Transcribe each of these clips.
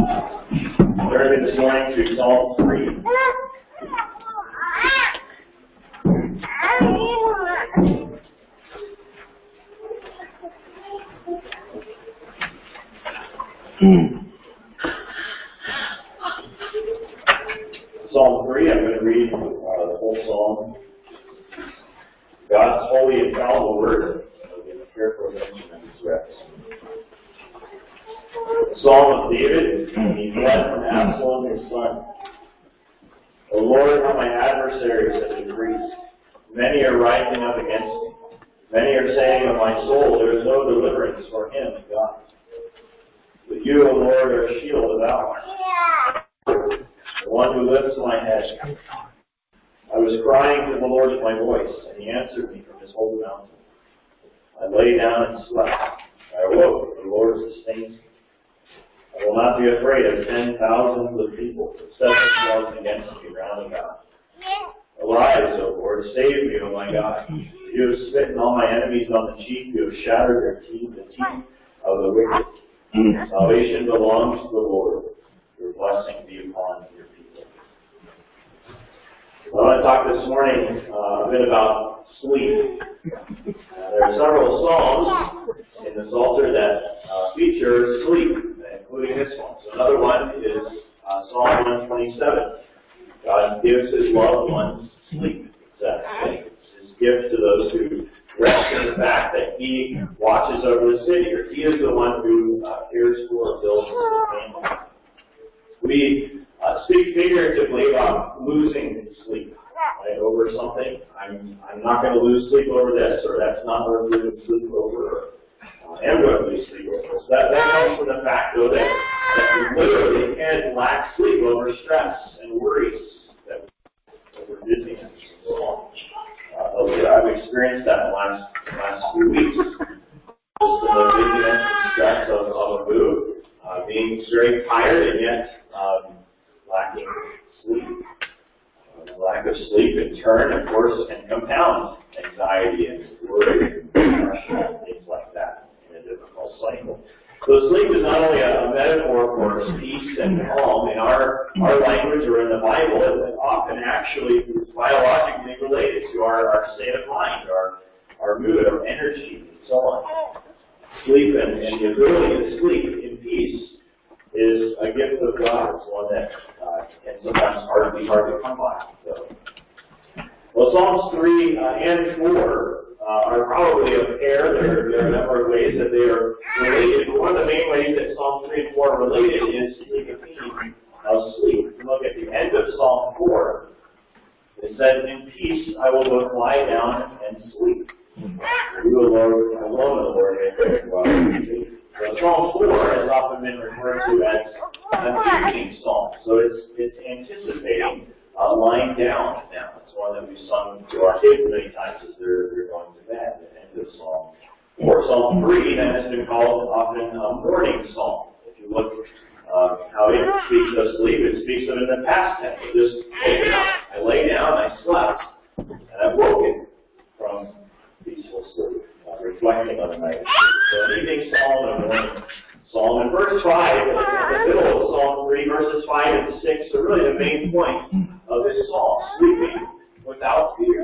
Turning this morning to Psalm 3. Psalm 3, I'm going to read the whole psalm. God's holy and infallible word. I'll give careful attention to these reps. Psalm of David, he fled from Absalom his son. O Lord, how my adversaries have increased. Many are rising up against me. Many are saying of my soul, there is no deliverance for him in God. But you, O Lord, are a shield about me, the one who lifts my head. I was crying to the Lord with my voice, and he answered me from his holy mountain. I lay down and slept. I awoke, and the Lord sustains me. I will not be afraid of 10,000s of people who set themselves against me round about. Arise, O Lord, save me, O my God. You have smitten all my enemies on the cheek. You have shattered their teeth, the teeth of the wicked. Salvation belongs to the Lord. Your blessing be upon your people. I want to talk this morning a bit about sleep. There are several psalms in the Psalter that feature sleep, including this one. So another one is Psalm 127. God gives his loved ones sleep. It's his gift to those who rest in the fact that he watches over the city, or he is the one who cares for and builds the family. We speak figuratively about losing sleep, right, over something. I'm not going to lose sleep over this, or that's not worth losing sleep over, or I am going to lose sleep over. So that comes from the fact, though, that we literally can lack sleep over stress and worries, over dizziness and so on. I've experienced that in the last few weeks. Just the dizziness and stress of a move, being very tired and yet lacking sleep. Lack of sleep, in turn, of course, can compound anxiety and worry and depression and things like that in a difficult cycle. So sleep is not only a metaphor for peace and calm in our language or in the Bible, it's often actually biologically related to our state of mind, our mood, our energy, and so on. Sleep and the ability to sleep in peace is a gift of God. It's one that can sometimes be hard to come by. So. Well, Psalms 3 and 4 are probably a pair. There are a number of ways that they are related. But one of the main ways that Psalm 3 and 4 are related is the theme of sleep. If you look at the end of Psalm 4, it says, in peace I will both lie down and sleep. You alone, O Lord, may pray well. Psalm 4 has often been referred to as an evening psalm. So it's anticipating lying down now. It's one that we've sung to our kids many times as they're going to bed at the end of Psalm 4. Psalm 3 then has been called often a morning psalm. If you look how it speaks of sleep, it speaks of it in the past tense. So just waking up. I lay down, I slept, and I've woken from peaceful sleep, reflecting on the night. So an evening psalm and a morning psalm. And verse 5, in the middle of Psalm 3, verses 5 and 6 are really the main point of this psalm, sleeping without fear.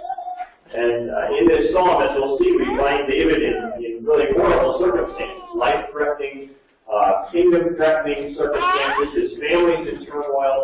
And in this psalm, as we'll see, we find David in really horrible circumstances, life-threatening, kingdom-threatening circumstances. His family's in turmoil.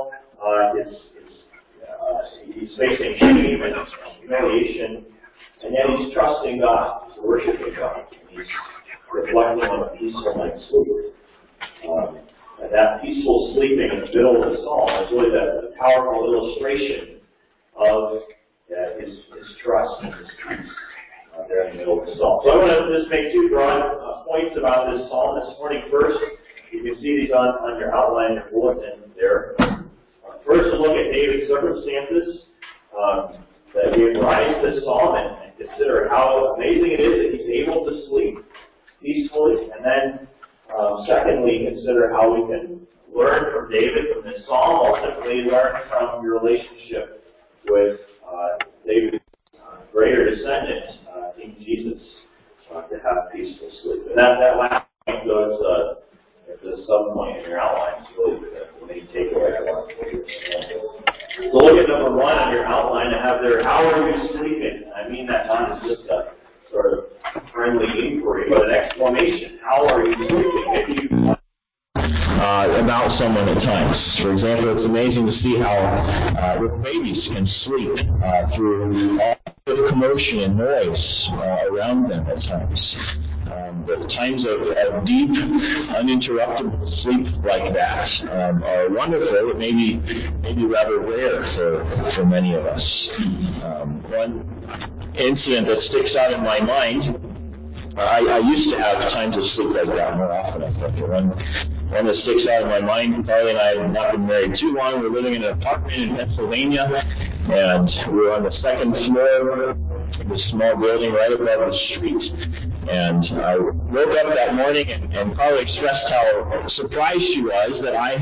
He's facing shame and humiliation. And yet he's trusting God. He's worshiping God. He's reflecting on a peaceful night's sleep. And that peaceful sleeping in the middle of the psalm is really the powerful illustration of his trust and his peace there in the middle of the psalm. So I want to just make two broad points about this psalm this morning. First, you can see these on your outline, your bulletin there. First, to look at David's circumstances that gave rise to this psalm and consider how amazing it is that he's able to sleep peacefully. And then, secondly, consider how we can learn from David, from this psalm, ultimately learn from your relationship with David's greater descendant, King Jesus, to have peaceful sleep. And that last point goes It's a sub-point in your outline. It's really the main takeaway I want to take. So look at number 1 on your outline. I have there, how are you sleeping? I mean that not as just a sort of friendly inquiry, but an exclamation. How are you sleeping? Maybe you about someone at times. For example, it's amazing to see how little babies can sleep through all the commotion and noise around them at times. The times of deep, uninterrupted sleep like that are wonderful, but maybe rather rare for many of us. One incident that sticks out in my mind, I used to have times of sleep like that more often, I think. One that sticks out in my mind, Carly and I had not been married too long. We were living in an apartment in Pennsylvania, and we were on the second floor of a small building right above the street. And I woke up that morning, and Carly expressed how surprised she was that I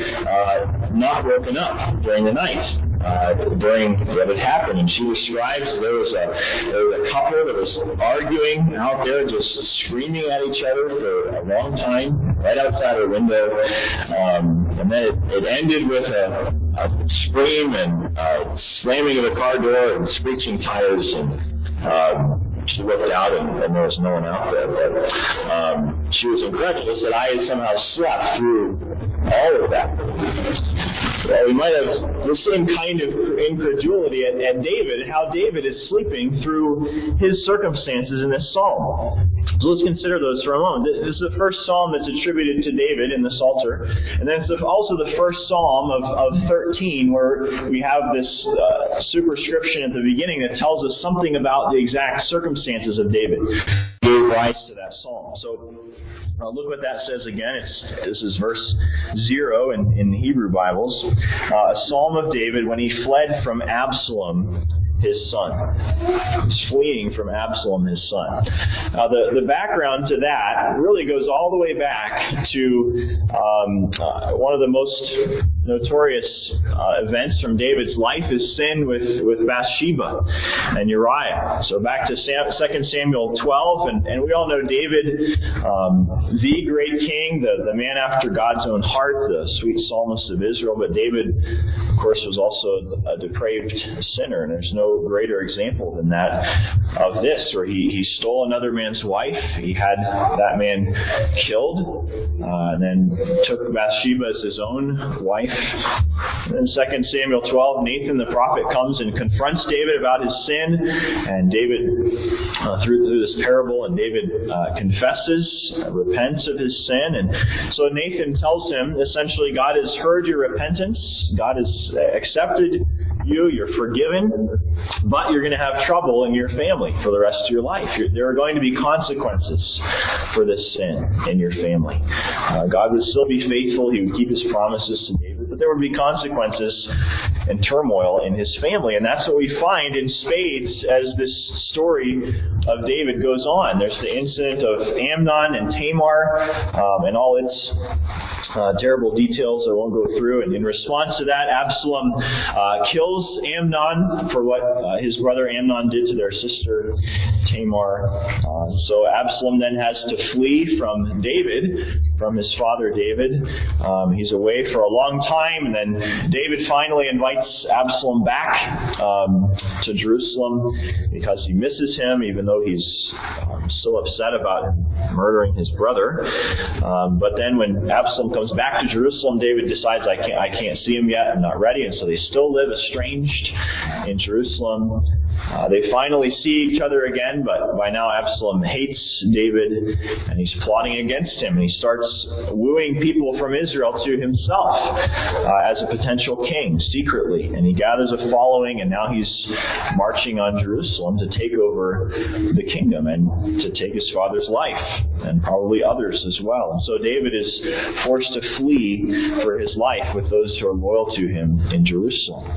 had not woken up during the night. During what had happened, and she describes there was a couple that was arguing out there, just screaming at each other for a long time, right outside her window, and then it ended with a scream and slamming of the car door and screeching tires, and she looked out and there was no one out there, but she was incredulous that I had somehow slept through all of that. Well, we might have the same kind of incredulity at David, how David is sleeping through his circumstances in this psalm. So let's consider those for a moment. This is the first psalm that's attributed to David in the Psalter, and then it's also the first psalm of 13 where we have this superscription at the beginning that tells us something about the exact circumstances of David. Gave rise to that psalm. So look what that says again. This is verse 0 in Hebrew Bibles. A psalm of David when he fled from Absalom, his son. He's fleeing from Absalom, his son. Now, the background to that really goes all the way back to one of the most notorious events from David's life is sin with Bathsheba and Uriah. So back to 2 Samuel 12, and we all know David, the great king, the man after God's own heart, the sweet psalmist of Israel. But David, of course, was also a depraved sinner, and there's no greater example than that of this, where he stole another man's wife. He had that man killed, and then took Bathsheba as his own wife. And then 2 Samuel 12, Nathan the prophet comes and confronts David about his sin, and David, through this parable, and David confesses, repents of his sin, and so Nathan tells him, essentially, God has heard your repentance, God has accepted you, you're forgiven, but you're going to have trouble in your family for the rest of your life. There are going to be consequences for this sin in your family. God would still be faithful, he would keep his promises to David, but there would be consequences and turmoil in his family. And that's what we find in spades as this story of David goes on. There's the incident of Amnon and Tamar, and all its terrible details I won't go through. And in response to that, Absalom kills Amnon for what his brother Amnon did to their sister Tamar. So Absalom then has to flee from David, from his father David. He's away for a long time, and then David finally invites Absalom back to Jerusalem because he misses him, even though he's still upset about murdering his brother. But then when Absalom comes back to Jerusalem, David decides, I can't see him yet, I'm not ready, and so they still live estranged in Jerusalem. They finally see each other again, but by now Absalom hates David, and he's plotting against him, and he starts wooing people from Israel to himself as a potential king, secretly. And he gathers a following, and now he's marching on Jerusalem to take over the kingdom and to take his father's life, and probably others as well. And so David is forced to flee for his life with those who are loyal to him in Jerusalem.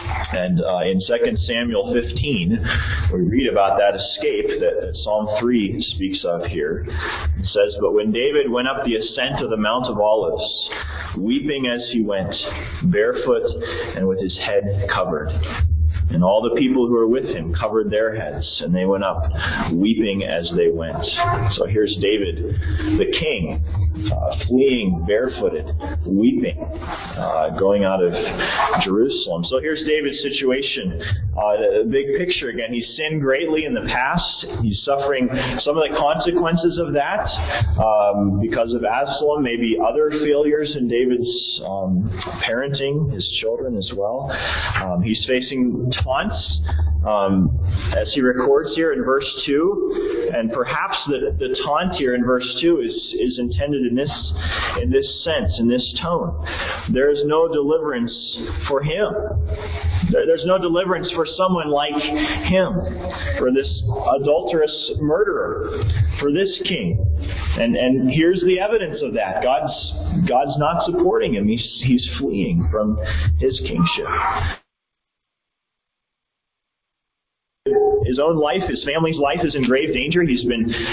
And in 2 Samuel 15, we read about that escape that Psalm 3 speaks of here. It says, "But when David went up the ascent of the Mount of Olives, weeping as he went, barefoot and with his head covered. And all the people who were with him covered their heads, and they went up, weeping as they went." So here's David, the king, fleeing barefooted, weeping, going out of Jerusalem. So here's David's situation. The big picture again. He's sinned greatly in the past. He's suffering some of the consequences of that because of Absalom, maybe other failures in David's parenting, his children as well. He's facing taunts, as he records here in verse 2. And perhaps the taunt here in verse 2 is intended in this sense, in this tone. There is no deliverance for him. There's no deliverance for someone like him, for this adulterous murderer, for this king. And here's the evidence of that. God's not supporting him. He's fleeing from his kingship. His own life, his family's life is in grave danger. He's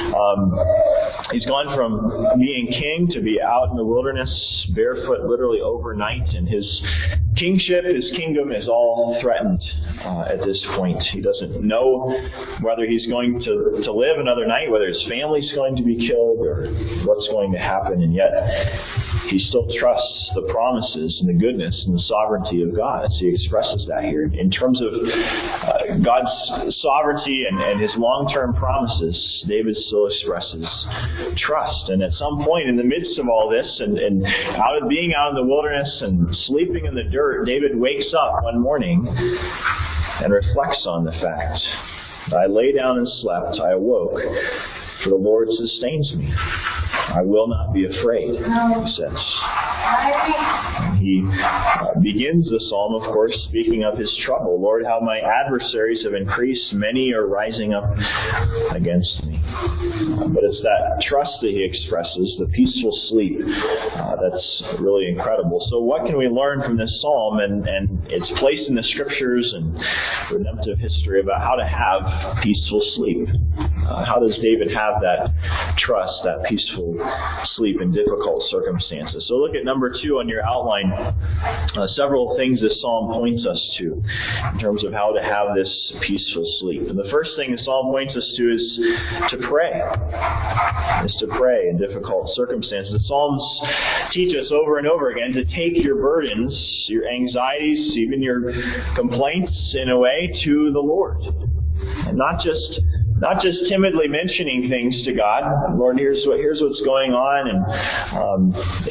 gone from being king to be out in the wilderness barefoot literally overnight, and his kingship, his kingdom is all threatened at this point. He doesn't know whether he's going to live another night, whether his family's going to be killed, or what's going to happen, and yet he still trusts the promises and the goodness and the sovereignty of God as he expresses that here. In terms of God's sovereignty and his long-term promises, David still expresses trust. And at some point in the midst of all this and being out in the wilderness and sleeping in the dirt, David wakes up one morning and reflects on the fact, I lay down and slept, I awoke, for the Lord sustains me. I will not be afraid, he says. And he begins the psalm, of course, speaking of his trouble. Lord, how my adversaries have increased. Many are rising up against me. But it's that trust that he expresses, the peaceful sleep, that's really incredible. So what can we learn from this psalm and its place in the scriptures and redemptive history about how to have peaceful sleep? How does David have that trust, that peaceful sleep in difficult circumstances? So look at number 2 on your outline. Several things this psalm points us to in terms of how to have this peaceful sleep. And the first thing the psalm points us to is to pray. Is to pray in difficult circumstances. The Psalms teach us over and over again to take your burdens, your anxieties, even your complaints in a way to the Lord. And not just timidly mentioning things to God. Lord, here's what's going on, and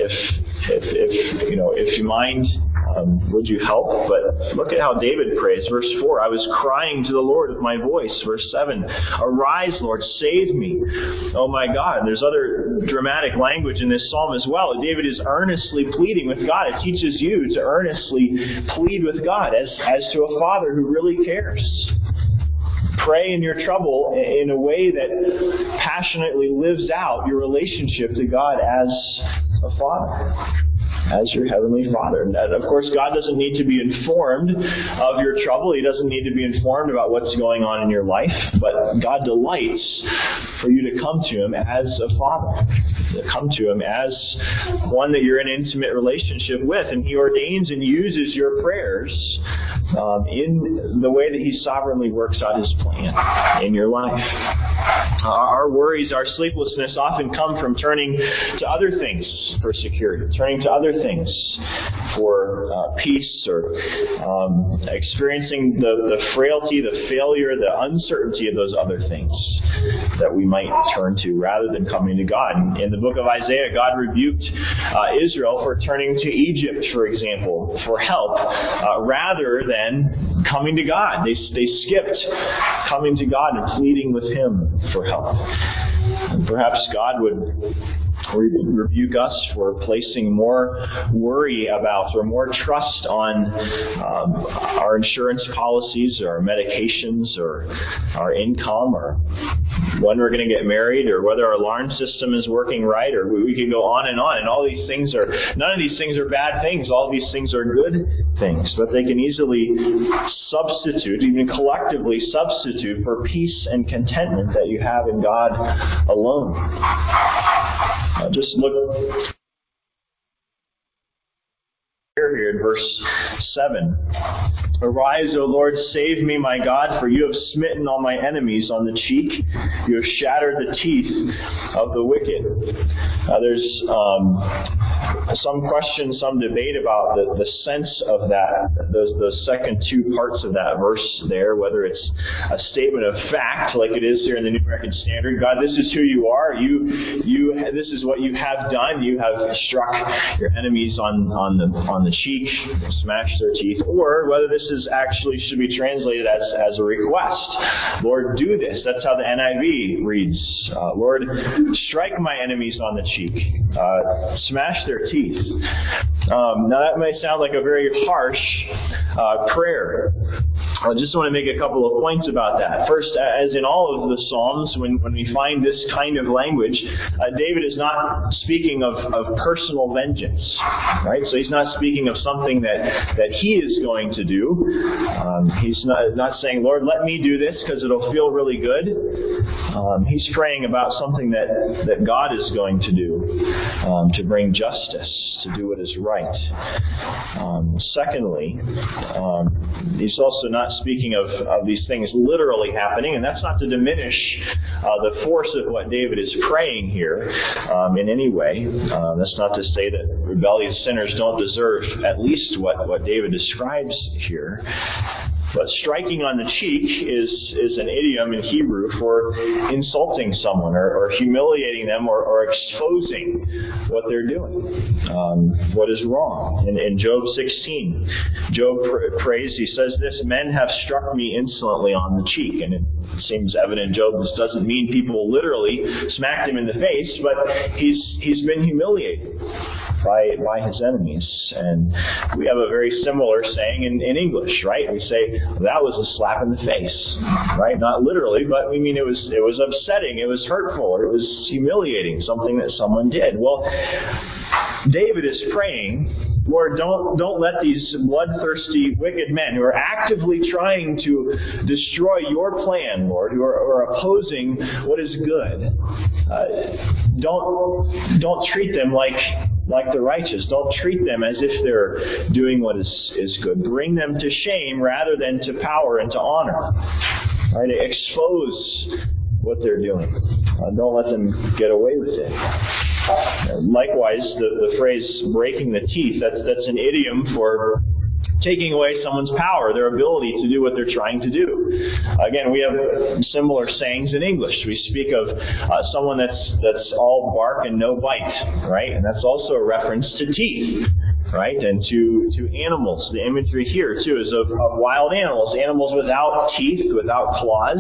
if you mind, would you help? But look at how David prays. Verse 4, I was crying to the Lord with my voice. Verse 7, arise, Lord, save me. Oh my God. There's other dramatic language in this psalm as well. David is earnestly pleading with God. It teaches you to earnestly plead with God as to a father who really cares. Pray in your trouble in a way that passionately lives out your relationship to God as a father, as your heavenly Father. And of course, God doesn't need to be informed of your trouble. He doesn't need to be informed about what's going on in your life. But God delights for you to come to Him as a Father, to come to Him as one that you're in an intimate relationship with. And He ordains and uses your prayers in the way that He sovereignly works out His plan in your life. Our worries, our sleeplessness often come from turning to other things for security, turning to other things for peace, or experiencing the frailty, the failure, the uncertainty of those other things that we might turn to rather than coming to God. In the book of Isaiah, God rebuked Israel for turning to Egypt, for example, for help rather than coming to God. They skipped coming to God and pleading with Him for help. And perhaps God would rebuke us for placing more worry about or more trust on our insurance policies or our medications or our income or when we're going to get married or whether our alarm system is working right, or we could go on. And all these things none of these things are bad things. All these things are good things, but they can easily substitute, even collectively substitute, for peace and contentment that you have in God alone. Just look here in verse 7. Arise, O Lord, save me, my God, for you have smitten all my enemies on the cheek. You have shattered the teeth of the wicked. There's some question, some debate about the sense of that, those second two parts of that verse there, whether it's a statement of fact, like it is here in the New American Standard. God, this is who you are. This is what you have done. You have struck your enemies on the cheek, smashed their teeth. Or whether this is actually should be translated as a request. Lord, do this. That's how the NIV reads. Lord, strike my enemies on the cheek. Smash their teeth. Now that may sound like a very harsh prayer. I just want to make a couple of points about that. First, as in all of the Psalms, when we find this kind of language, David is not speaking of personal vengeance, right? So he's not speaking of something that he is going to do. He's not saying, Lord, let me do this because it'll feel really good. He's praying about something that God is going to do to bring justice, to do what is right. Secondly, he's also not speaking of these things literally happening, and that's not to diminish the force of what David is praying here in any way. That's not to say that rebellious sinners don't deserve at least what David describes here. But striking on the cheek is an idiom in Hebrew for insulting someone or humiliating them or exposing what they're doing, what is wrong. In Job 16, Job prays, he says this, men have struck me insolently on the cheek. And it seems evident Job doesn't mean people literally smacked him in the face, but he's been humiliated by his enemies. And we have a very similar saying in English, right? We say, that was a slap in the face, right? Not literally, but we mean it was upsetting, it was hurtful, it was humiliating, something that someone did. Well, David is praying, Lord, don't let these bloodthirsty, wicked men who are actively trying to destroy your plan, Lord, who are opposing what is good, don't treat them like the righteous. Don't treat them as if they're doing what is good. Bring them to shame rather than to power and to honor. Right? Expose what they're doing. Don't let them get away with it. Likewise, the phrase breaking the teeth, that's an idiom for taking away someone's power, their ability to do what they're trying to do. Again, we have similar sayings in English. We speak of someone that's all bark and no bite, right? And that's also a reference to teeth, right? And to animals. The imagery here, too, is of wild animals. Animals without teeth, without claws,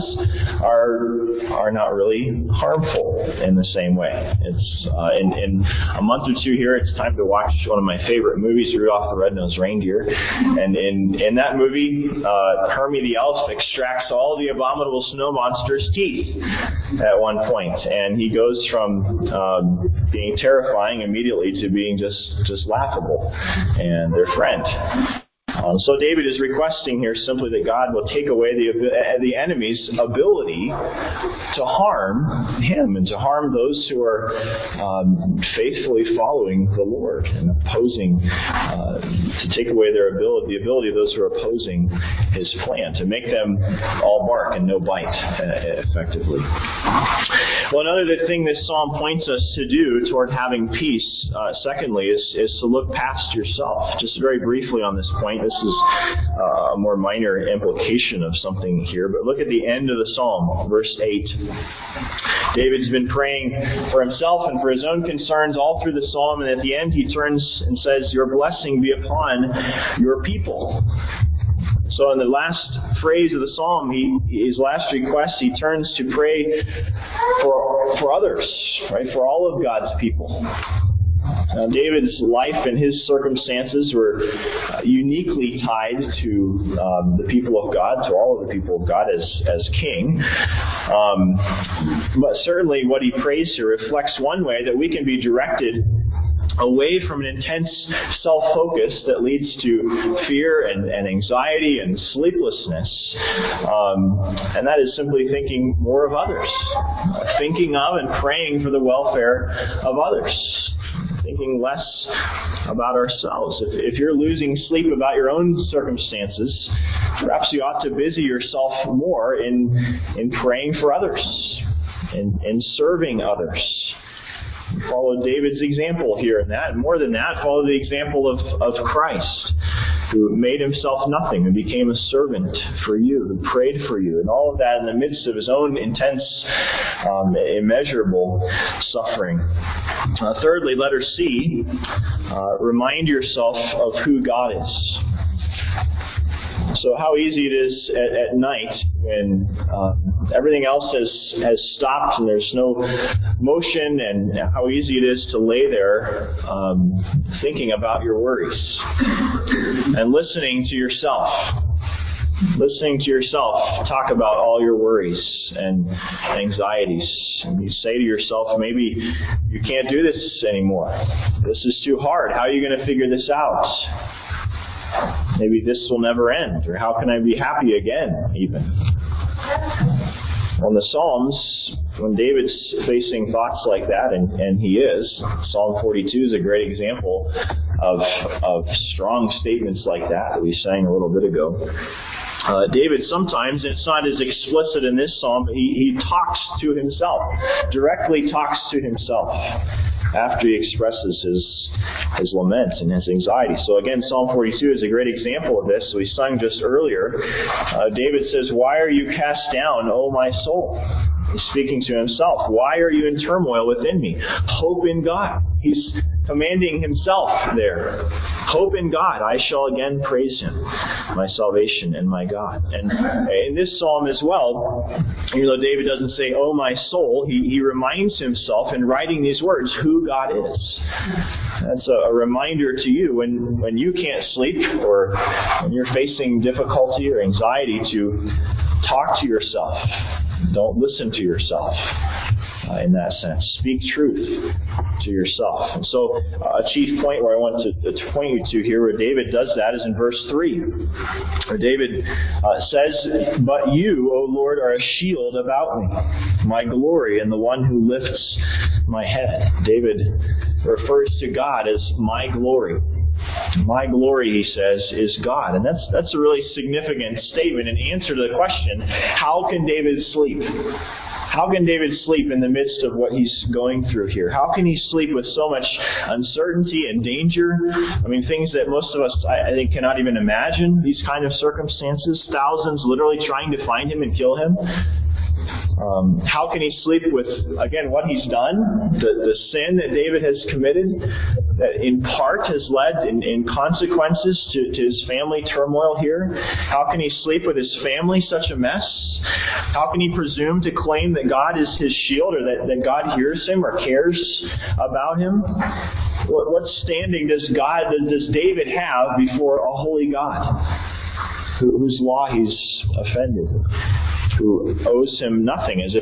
are not really harmful in the same way. It's in a month or two here, it's time to watch one of my favorite movies, Rudolph the Red-Nosed Reindeer. And in that movie, Hermie the elf extracts all the abominable snow monster's teeth at one point. And he goes from being terrifying immediately to being just laughable and their friend. So David is requesting here simply that God will take away the enemy's ability to harm him and to harm those who are faithfully following the Lord and opposing, to take away the ability of those who are opposing his plan, to make them all bark and no bite, effectively. Well, another thing this psalm points us to do toward having peace, secondly, is to look past yourself. Just very briefly on this point, this is a more minor implication of something here, but look at the end of the psalm, verse 8. David's been praying for himself and for his own concerns all through the psalm, and at the end he turns and says, your blessing be upon your people. So in the last phrase of the psalm, his last request, he turns to pray for others, right? For all of God's people. David's life and his circumstances were uniquely tied to the people of God, to all of the people of God as king. But certainly what he prays here reflects one way that we can be directed away from an intense self-focus that leads to fear and anxiety and sleeplessness. And that is simply thinking more of others. Thinking of and praying for the welfare of others. thinking less about ourselves. If you're losing sleep about your own circumstances, perhaps you ought to busy yourself more in praying for others, in serving others. Follow David's example here in that. And more than that, follow the example of Christ, who made himself nothing and became a servant for you, who prayed for you, and all of that in the midst of his own intense, immeasurable suffering. Thirdly, letter C, remind yourself of who God is. So how easy it is at night when everything else has stopped and there's no motion, and how easy it is to lay there thinking about your worries and listening to yourself talk about all your worries and anxieties. And you say to yourself, maybe you can't do this anymore. This is too hard. How are you going to figure this out? Maybe this will never end, or how can I be happy again, even? On the Psalms, when David's facing thoughts like that, and he is, Psalm 42 is a great example of strong statements like that we sang a little bit ago. David sometimes, it's not as explicit in this psalm, but he talks to himself, directly talks to himself after he expresses his lament and his anxiety. So again, Psalm 42 is a great example of this. We sung just earlier. David says, "Why are you cast down, O my soul?" He's speaking to himself. "Why are you in turmoil within me? Hope in God." He's commanding himself there. Hope in God. I shall again praise him, my salvation and my God. And in this psalm as well, even though David doesn't say, "Oh my soul," he reminds himself in writing these words who God is. That's a reminder to you when you can't sleep or when you're facing difficulty or anxiety to talk to yourself. Don't listen to yourself in that sense. Speak truth to yourself. And so a chief point where I want to point you to here where David does that is in verse 3. Where David says, "But you, O Lord, are a shield about me, my glory, and the one who lifts my head." David refers to God as my glory. My glory, he says, is God. And that's a really significant statement and answer to the question, how can David sleep? How can David sleep in the midst of what he's going through here? How can he sleep with so much uncertainty and danger? I mean, things that most of us, I think, cannot even imagine, these kind of circumstances. Thousands literally trying to find him and kill him. How can he sleep with, again, what he's done, the sin that David has committed, that in part has led in consequences to his family turmoil here? How can he sleep with his family such a mess? How can he presume to claim that God is his shield, or that God hears him or cares about him? What standing does David have before a holy God, whose law he's offended, who owes him nothing, as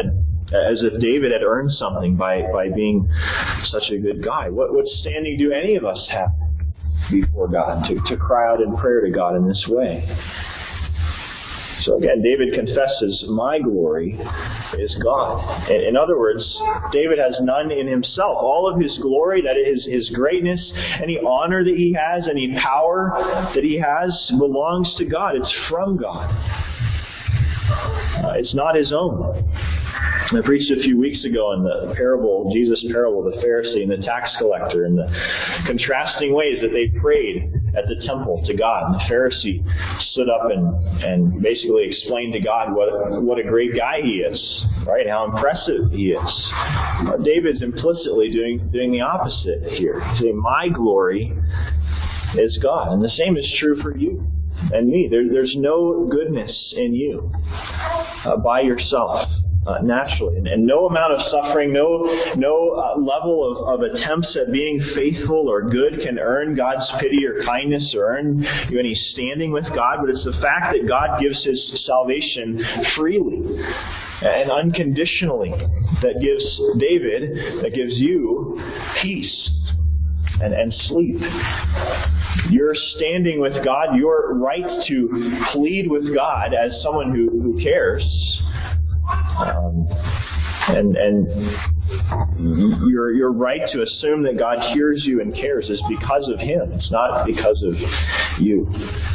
if David had earned something by being such a good guy? What standing do any of us have before God to cry out in prayer to God in this way? So again, David confesses, my glory is God. In other words, David has none in himself. All of his glory, that is his greatness, any honor that he has, any power that he has, belongs to God. It's from God. It's not his own. I preached a few weeks ago in the parable, Jesus' parable, the Pharisee and the tax collector, and the contrasting ways that they prayed at the temple to God. And the Pharisee stood up and basically explained to God what a great guy he is, right? How impressive he is. David's implicitly doing the opposite here. He's saying, my glory is God. And the same is true for you and me. There's no goodness in you by yourself. Naturally. And no amount of suffering, no level of attempts at being faithful or good can earn God's pity or kindness or earn you any standing with God, but it's the fact that God gives his salvation freely and unconditionally that gives you peace and sleep. Your standing with God, your right to plead with God as someone who cares, And you're right to assume that God hears you and cares is because of Him. It's not because of you.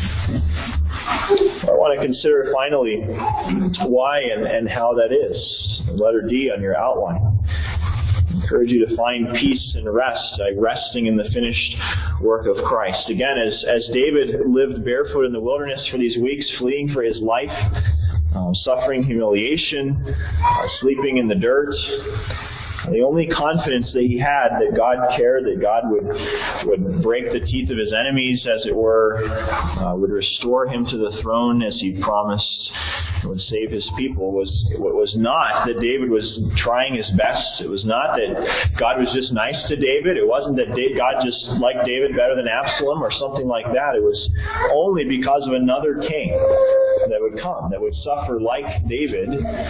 I want to consider finally why and how that is. Letter D on your outline. I encourage you to find peace and rest, like resting in the finished work of Christ. Again, as David lived barefoot in the wilderness for these weeks, fleeing for his life, suffering humiliation, sleeping in the dirt, the only confidence that he had that God cared, that God would break the teeth of his enemies, as it were, would restore him to the throne as he promised, would save his people, was not that David was trying his best. It was not that God was just nice to David. It wasn't that God just liked David better than Absalom or something like that. It was only because of another king that would come, that would suffer like David,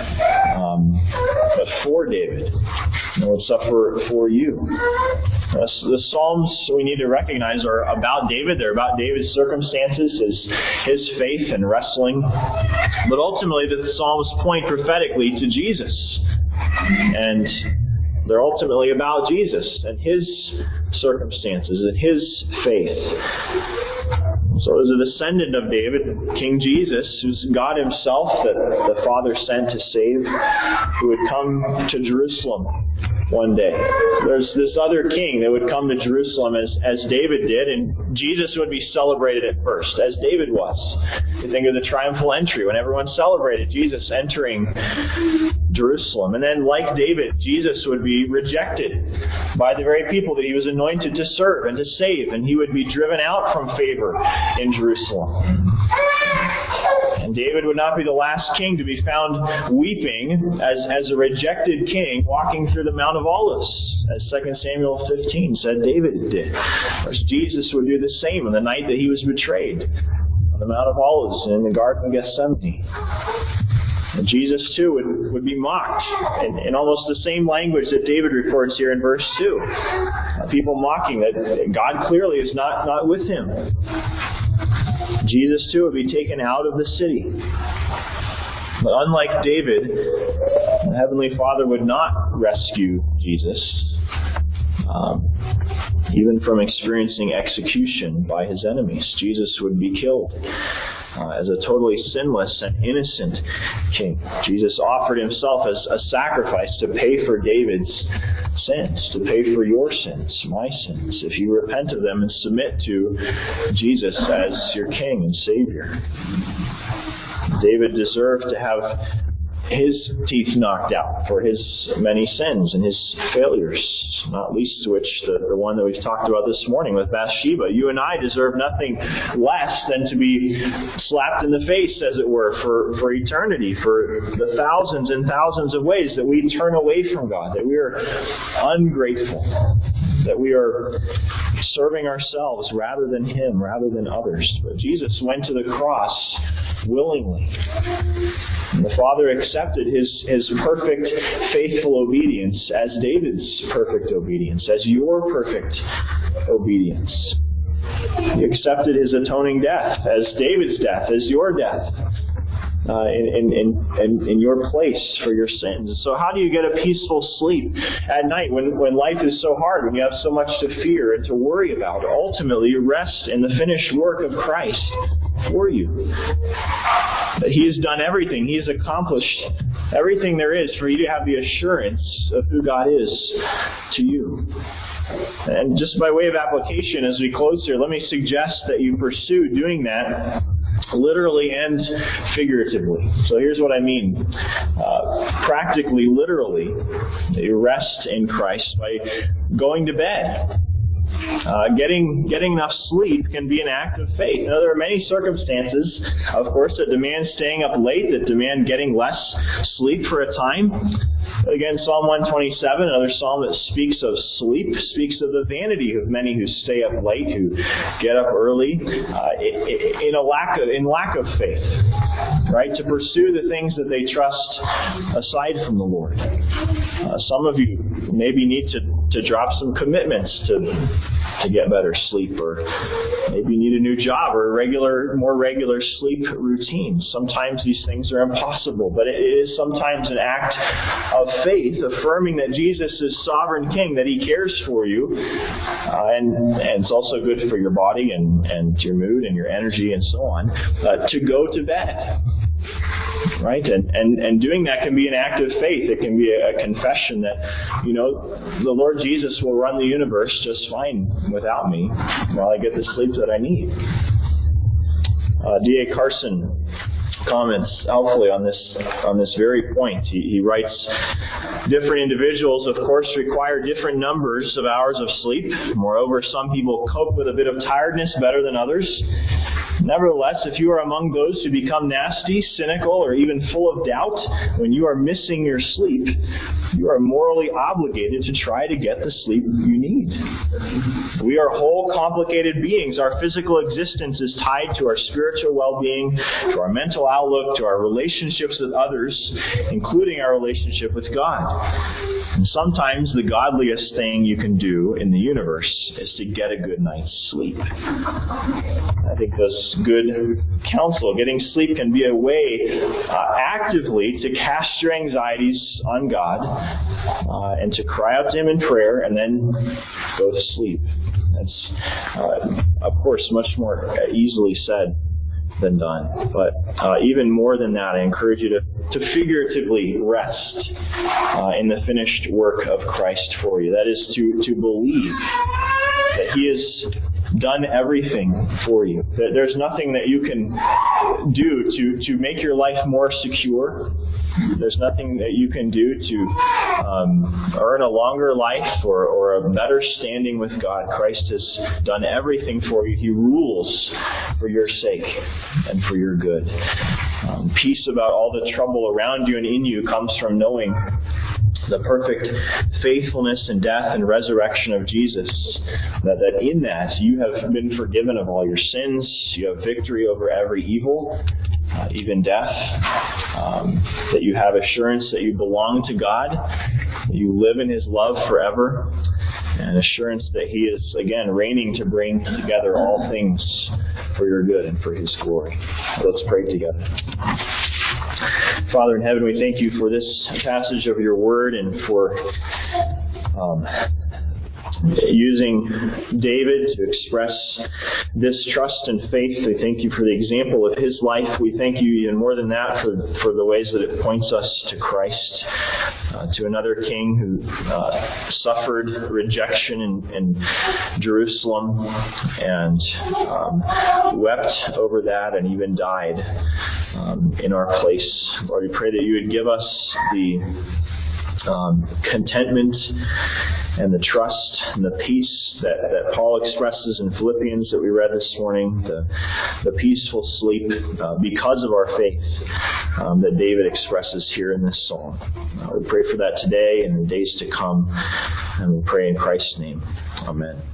but for David. And would suffer for you. The Psalms, we need to recognize, are about David. They're about David's circumstances, his faith and wrestling. But ultimately, the Psalms point prophetically to Jesus. And they're ultimately about Jesus and His circumstances and His faith. So as a descendant of David, King Jesus, who's God Himself that the Father sent to save, who would come to Jerusalem one day. There's this other king that would come to Jerusalem as David did, and Jesus would be celebrated at first, as David was. You think of the triumphal entry, when everyone celebrated Jesus entering Jerusalem. And then, like David, Jesus would be rejected by the very people that He was anointed to serve and to save, and He would be driven out from favor in Jerusalem. And David would not be the last king to be found weeping as a rejected king walking through the Mount of Olives, as 2 Samuel 15 said David did. Whereas Jesus would do the same on the night that He was betrayed on the Mount of Olives and in the Garden of Gethsemane. And Jesus, too, would be mocked in almost the same language that David records here in verse 2. People mocking that God clearly is not with him. Jesus, too, would be taken out of the city. But unlike David, the Heavenly Father would not rescue Jesus, even from experiencing execution by His enemies. Jesus would be killed as a totally sinless and innocent king. Jesus offered Himself as a sacrifice to pay for David's sins, to pay for your sins, my sins, if you repent of them and submit to Jesus as your King and Savior. David deserved to have his teeth knocked out for his many sins and his failures, not least to which the one that we've talked about this morning with Bathsheba. You and I deserve nothing less than to be slapped in the face, as it were, for eternity, for the thousands and thousands of ways that we turn away from God, that we are ungrateful, that we are serving ourselves rather than Him, rather than others. But Jesus went to the cross willingly. And the Father accepted His perfect, faithful obedience as David's perfect obedience, as your perfect obedience. He accepted His atoning death as David's death, as your death. In your place for your sins. So how do you get a peaceful sleep at night when life is so hard, when you have so much to fear and to worry about? Ultimately, you rest in the finished work of Christ for you. That He has done everything. He has accomplished everything there is for you to have the assurance of who God is to you. And just by way of application, as we close here, let me suggest that you pursue doing that literally and figuratively. So here's what I mean. Practically, literally, you rest in Christ by going to bed. Getting enough sleep can be an act of faith. Now, there are many circumstances, of course, that demand staying up late, that demand getting less sleep for a time. Again, Psalm 127, another psalm that speaks of sleep, speaks of the vanity of many who stay up late, who get up early, in lack of faith, right? To pursue the things that they trust aside from the Lord. Some of you maybe need to to drop some commitments to get better sleep, or maybe you need a new job or a more regular sleep routine. Sometimes these things are impossible, but it is sometimes an act of faith, affirming that Jesus is sovereign King, that He cares for you, and it's also good for your body and your mood and your energy and so on, to go to bed. Right? And doing that can be an act of faith. It can be a confession that, the Lord Jesus will run the universe just fine without me while I get the sleep that I need. D.A. Carson comments helpfully on this very point. He writes, different individuals, of course, require different numbers of hours of sleep. Moreover, some people cope with a bit of tiredness better than others. Nevertheless, if you are among those who become nasty, cynical, or even full of doubt when you are missing your sleep, you are morally obligated to try to get the sleep you need. We are whole, complicated beings. Our physical existence is tied to our spiritual well-being, to our mental outlook, to our relationships with others, including our relationship with God. And sometimes the godliest thing you can do in the universe is to get a good night's sleep. I think that's good counsel. Getting sleep can be a way actively to cast your anxieties on God and to cry out to Him in prayer and then go to sleep. That's, of course, much more easily said than done. But even more than that, I encourage you to figuratively rest in the finished work of Christ for you. That is to believe that He has done everything for you. That there's nothing that you can do to make your life more secure. There's nothing that you can do to earn a longer life or a better standing with God. Christ has done everything for you. He rules for your sake and for your good. Peace about all the trouble around you and in you comes from knowing the perfect faithfulness and death and resurrection of Jesus. That in that you have been forgiven of all your sins. You have victory over every evil, even death. That you have assurance that you belong to God. That you live in His love forever. And assurance that He is, again, reigning to bring together all things for your good and for His glory. Let's pray together. Father in heaven, we thank You for this passage of Your Word and for using David to express this trust and faith. We thank You for the example of his life. We thank You even more than that for the ways that it points us to Christ, to another king who suffered rejection in Jerusalem and wept over that and even died in our place. Lord, we pray that You would give us the contentment and the trust and the peace that Paul expresses in Philippians that we read this morning, the peaceful sleep because of our faith that David expresses here in this psalm. We pray for that today and in days to come, and we pray in Christ's name. Amen.